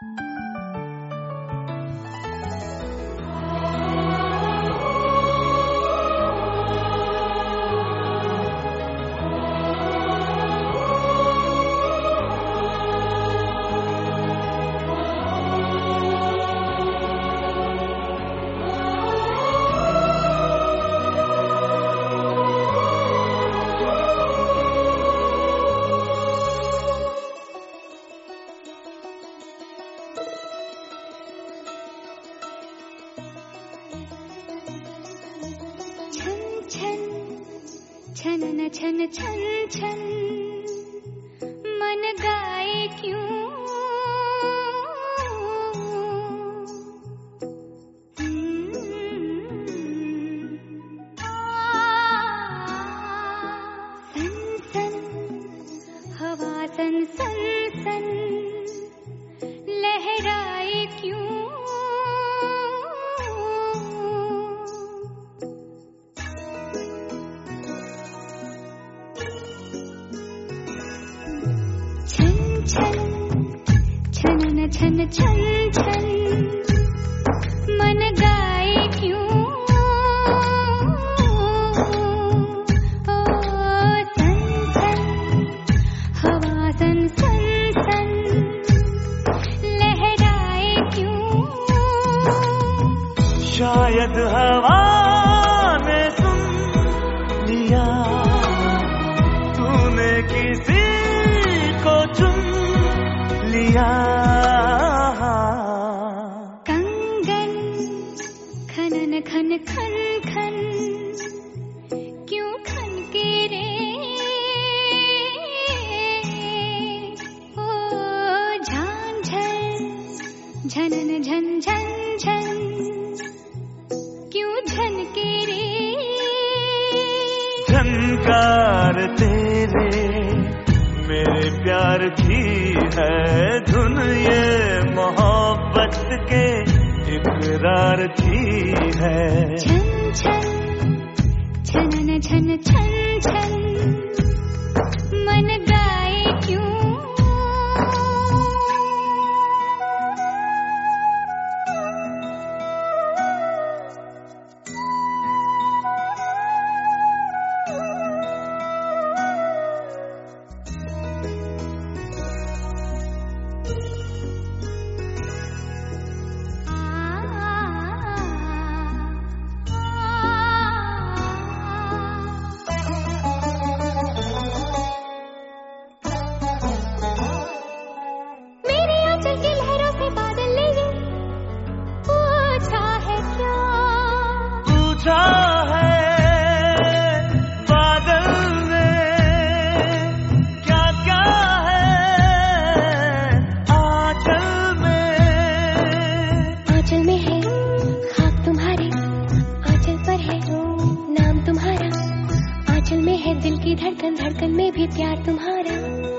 छन छन छन छन मन गाए क्यों, सन सन हवा सन सन सन लहराए क्यों, छन छन छन मन गाए क्यों, ओ सन सन हवा सन सन सन लहराए क्यों। शायद हवा ने सुन लिया, तूने किसी को चुन लिया। खन खन खन क्यों खन के रे, ओ झांझर झनन झन झन झन क्यों झन के रे। झनकार तेरे मेरे प्यार की है धुन, ये मोहब्बत के इकरार की है। छन छन छनन छन छन छन मन गाए क्यों। दिल की धड़कन धड़कन में भी प्यार तुम्हारा।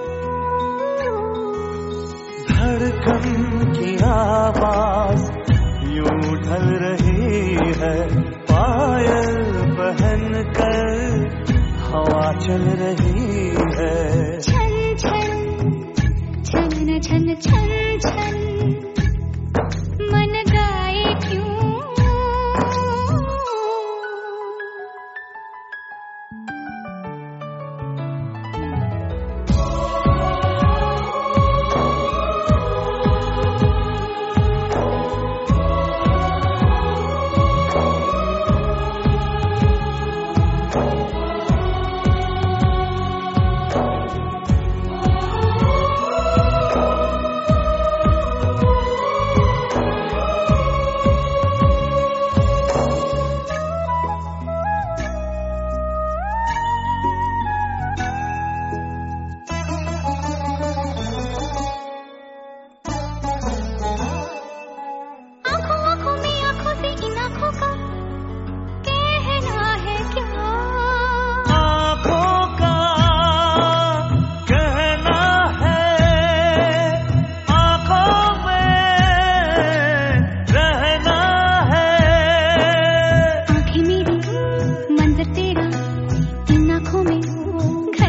धड़कन की आवाज यूं ढल रही है, पायल पहन कर हवा चल रही है। छन छन छन छन छन छन मन गाए क्यों।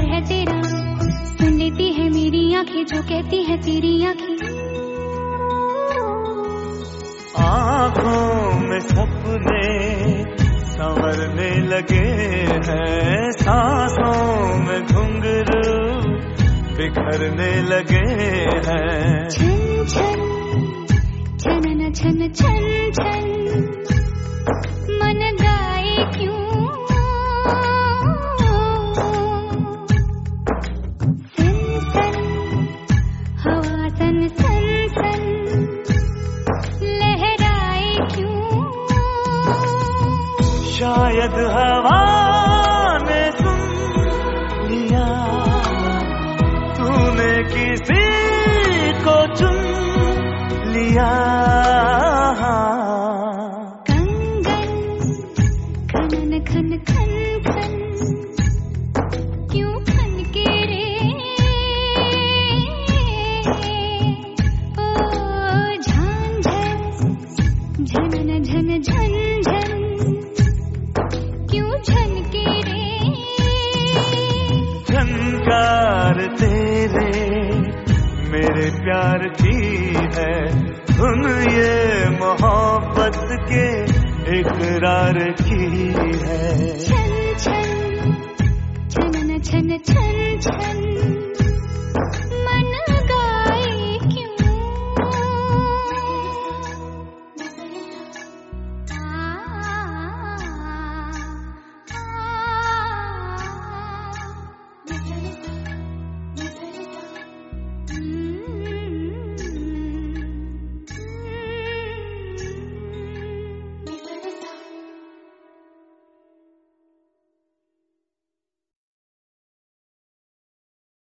जो कहती है तेरी आँखें। आँखों में सपने संवरने लगे हैं, सांसों में घुंघरू बिखरने लगे हैं। छन छन छनन छन छन छन मन गाए क्यों, सन सन हवा सन सन सन लहराए क्यों। शायद हवा ने सुन लिया, तूने किसी को चुन लिया। कंगन खनन खन खन खन क्यों खन के रे, ओ झांझर झनन झन झन झन क्यों झन के रे। झनकार तेरे मेरे प्यार की है, धुन ये मोहब्बत के इकरार की है। छन छन छनन छन छन छन